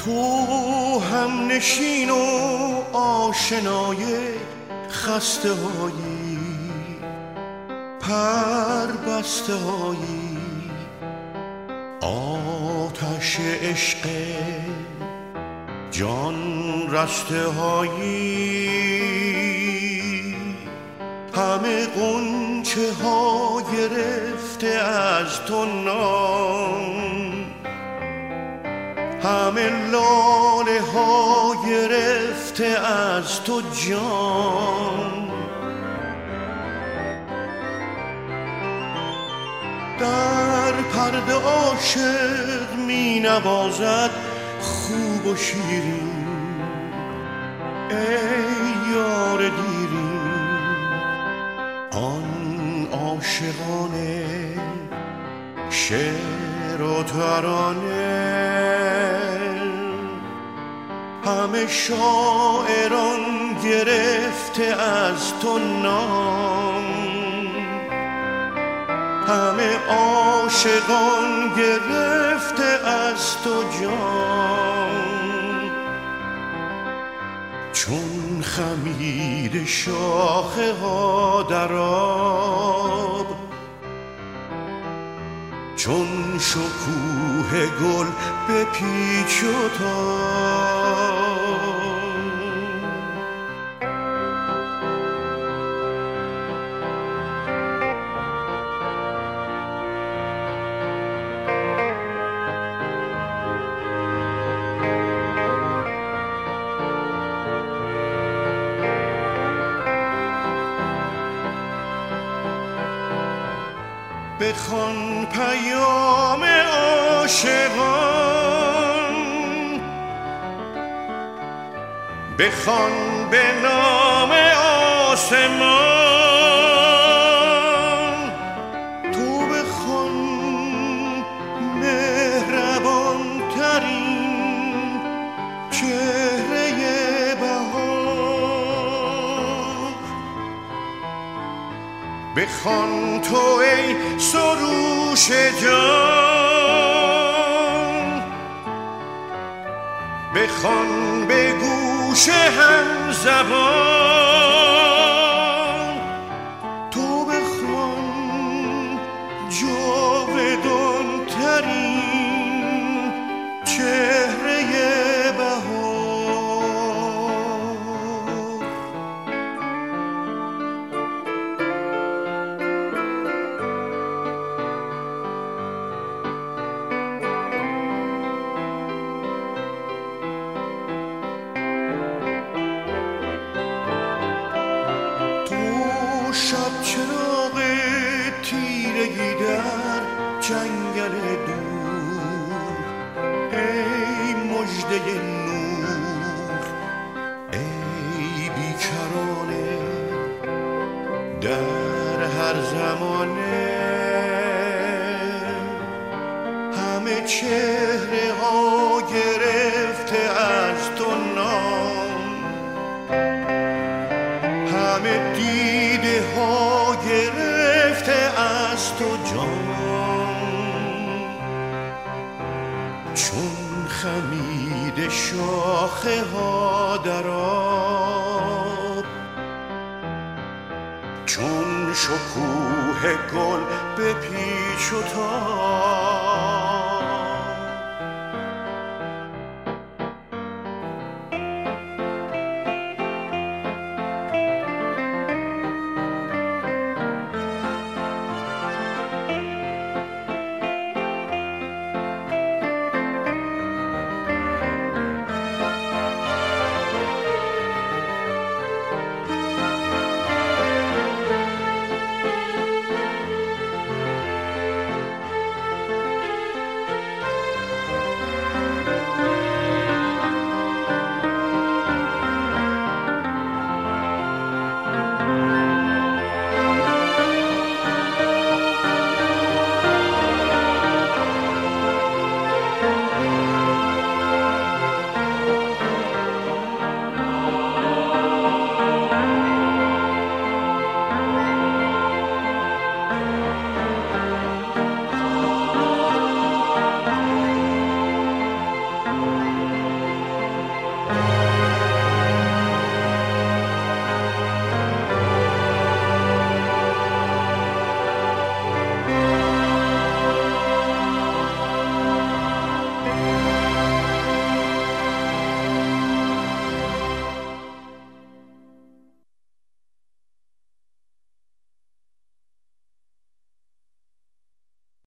تو هم نشین و آشنای خسته هایی، پر بسته هایی، آتش عشق جان رسته هایی، همه غنچه ها گرفته از تو نام، همه لاله ها گرفته از تو جان، در پرده عاشق می نوازد خوب و شیرین، ای یار دیرین آن عاشقانه شعر و ترانه، همه شاعران گرفته از تو نام، همه عاشقان گرفته از تو جان، چون خمیر شاخه ها در آب، چون شکوه گل به پیچ و تاب. بخوان پیام عاشقان، بخوان به نام آسمان، تو بخوان مهربان ترین چهره بهار، بخوان تو ای سروش جان، بخوان به گوش هم زبان، تو بخوان جاودان ترین چهره بهار. شب چراغ تیرگی در جنگل دور، ای مژده نور، ای بیکرانه در هر زمانه، همه چهره ها گرفته از تو نام، همه دیده ها گرفته از تو جان، چون خمید شاخه ها در آب، چون شکوه گل به پیچ و تاب.